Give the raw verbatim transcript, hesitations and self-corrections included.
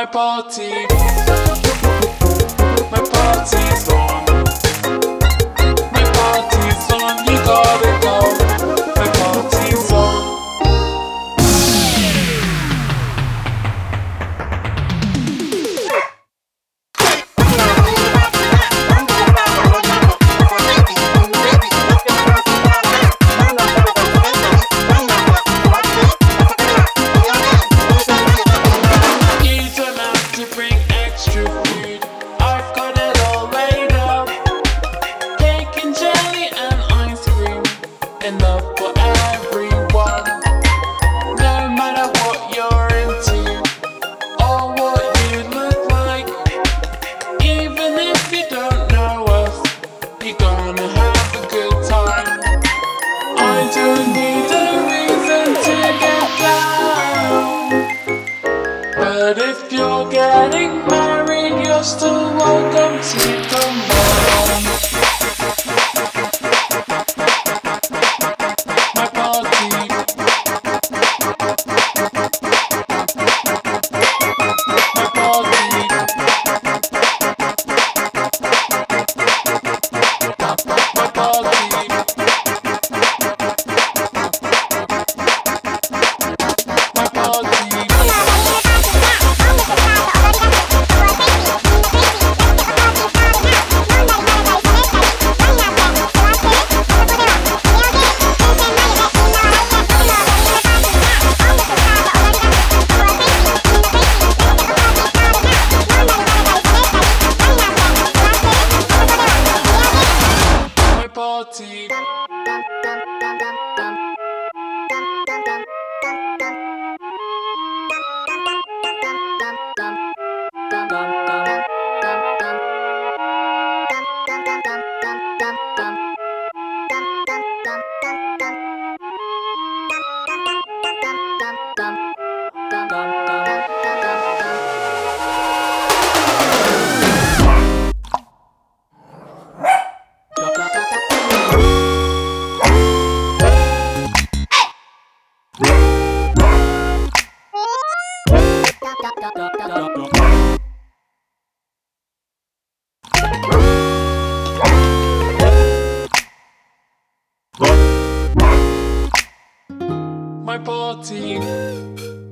My party, my party's on. My party's on, you gotta go. My party's on. You don't have to bring extra food. I've got it all laid out. Cake and jelly and ice cream, enough for everyone. No matter what you're into or what you look like, even if you don't know us, you're gonna have a good time. I don't need a reason to get down, but if you're getting married, you're still welcome to come on. My party, my party, my party, my party. My party, my party.